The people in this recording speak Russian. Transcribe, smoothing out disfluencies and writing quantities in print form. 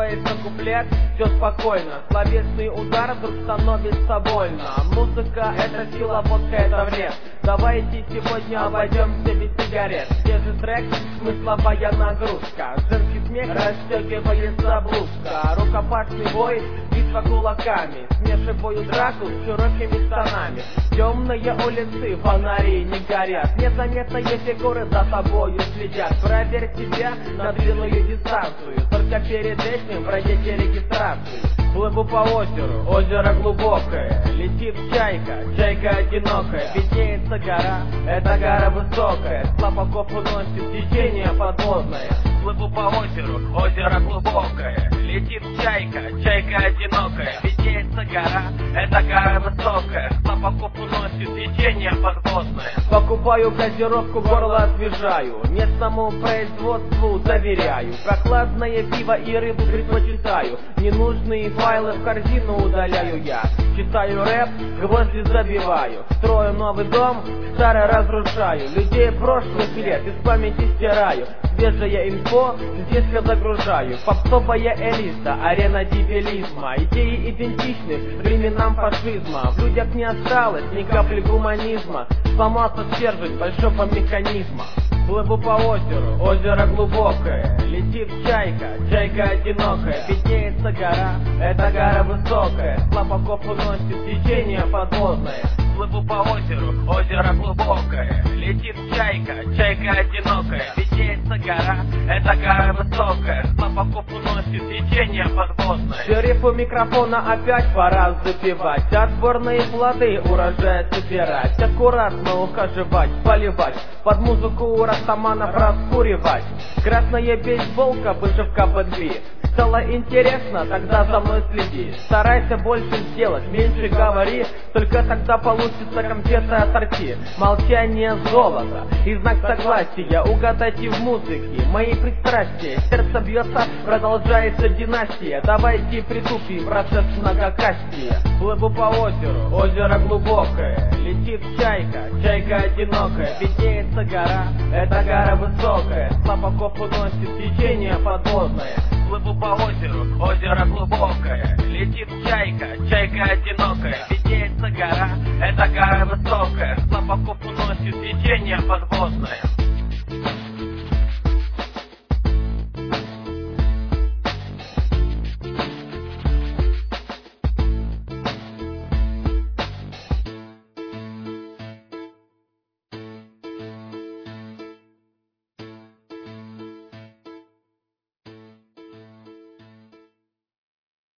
Настраиваясь на куплет, все спокойно. Словесный удар вдруг становится больно. Музыка — это сила, водка — это вред. Давайте сегодня обойдемся без сигарет. Свежий трек, смысловая нагрузка. Женский смех расстегивается блузка. Рукопашный бой, битва кулаками. Смешиваю драку с широкими штанами. Темные улицы, фонари не горят. Незаметные фигуры за тобою следят. Проверь себя на длинную дистанцию. Только перед этим пройдите регистрацию. Плыву по озеру, озеро глубокое. Летит чайка, чайка одинокая. Виднеется гора, эта гора высокая. Слабаков уносит течение подводное. Плыву по озеру, озеро глубокое. Летит чайка, чайка одинокая. Виднеется гора, эта гора высокая. Слабаков уносит течение подводное. Покупаю газировку, горло освежаю. Местному производству доверяю. Прохладное пиво и рыбу предпочитаю. Ненужные файлы в корзину удаляю я. Читаю рэп, гвозди забиваю. Строю новый дом, старый разрушаю. Людей прошлых лет из памяти стираю. Свежее инфо здесь я загружаю. Попсовая элита, арена дебилизма. Идеи идентичны временам фашизма. В людях не осталось ни капли гуманизма. Сломался стержень большого механизма. Плыву по озеру, озеро глубокое. Летит чайка, чайка одинокая. Виднеется гора, эта гора высокая. Слабаков уносит течение подводное. Плыву по озеру, озеро глубокое. Летит чайка, чайка одинокая. Виднеется гора, эта гора высокая. Слабаков уносит течение подводное. Шерифу микрофона опять пора запевать. Отборные плоды урожая собирать. Аккуратно ухаживать, поливать. Под музыку растаманов раскуривать. Красная бейсболка, вышивка под B. Стало интересно, тогда за мной следи. Старайся больше сделать, меньше говори. Только тогда получится конфеты ассорти. Молчание золото и знак согласия. Угадайте в музыке мои пристрастия. Сердце бьется, продолжается династия. Давайте притупим процесс многокастия. Плыву по озеру, озеро глубокое. Летит чайка, чайка одинокая. Виднеется гора, эта гора высокая. Слабаков уносит течение подводное. Плыву по озеру, озеро глубокое. Летит чайка, чайка одинокая. Виднеется гора, эта гора высокая. Слабаков уносит течение подводное.